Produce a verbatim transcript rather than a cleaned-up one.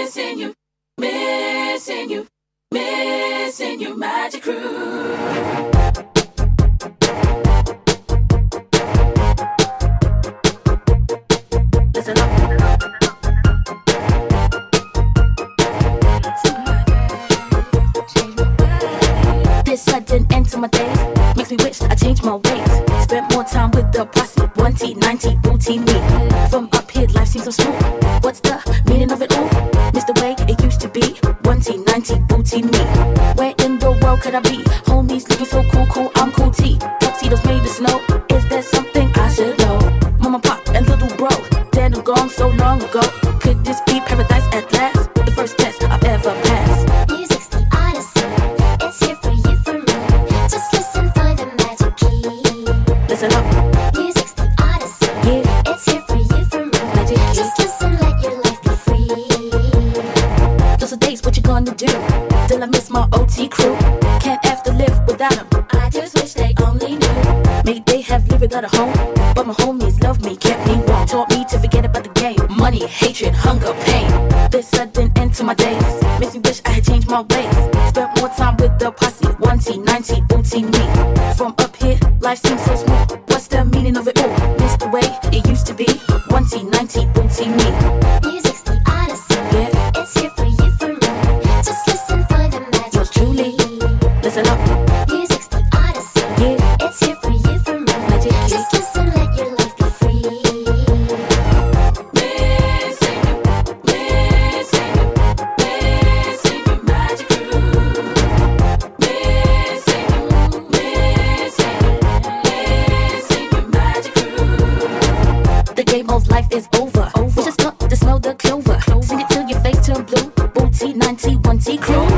Missing you, missing you, missing you, Magic Crew. Listen up. This sudden end to my days makes me wish I changed my ways. Spent more time with the posse, one T, ninety, booty me. From up here, life seems so smooth. What's the meaning of it all? Miss the way it used to be. one T, ninety, booty me. Where in the world could I be? Homies looking so cool, cool, I'm cool T. Tuxedos made of snow. Is there something I should know? Mama, pop, and little bro, dead and gone so long ago. Could this be paradise at last? The first test I've ever passed. Music's the odyssey. It's here for you, for me. Just listen for the magic key. Listen up. Music's the odyssey. Yeah. It's here for you, for me. Magic key. Just listen, let your life be free. Those are days, what you gonna do? Till I miss my O T crew. Can't have to live without them. I just wish they only knew. Maybe they have lived without a home, but my homies loved me, kept me warm. Taught me to forget about the game. Money, hatred, hunger, pain. This sudden end to my days makes me wish I had changed my ways. Spent more time with the posse, one T, ninety, booty me. From up here, life seems so smooth. What's the meaning of it all? Miss the way it used to be. one T, ninety, booty me. Music's the odyssey. Yeah. It's here for you, for me. Just listen for the magic Yours truly. key. Listen up. Music's the odyssey. Yeah. It's here for you, for me. Magic key. Just listen, let your life be free. Missing you, missing you, missing you, Magic Crew. Missing you, missing you, missing you, Magic Crew. The game of life is over. We just got to smell the clover. Sing it till your face turn blue. Booty, ninety, one T crew.